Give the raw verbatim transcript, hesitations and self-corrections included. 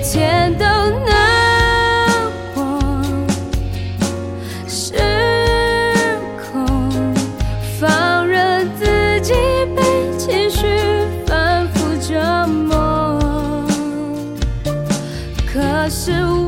天都能过。失控，放任自己被情绪反复折磨。可是我